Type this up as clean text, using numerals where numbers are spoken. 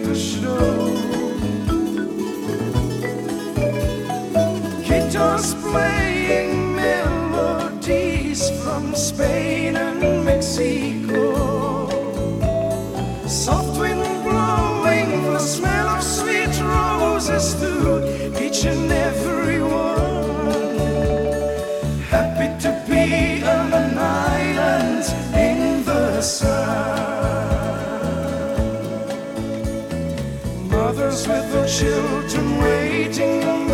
the show. Guitars playing melodies from Spain and Mexico. Soft wind blowing, the smell of sweet roses to each and every one. Happy to be on an island in the sun. Mothers with their children waiting on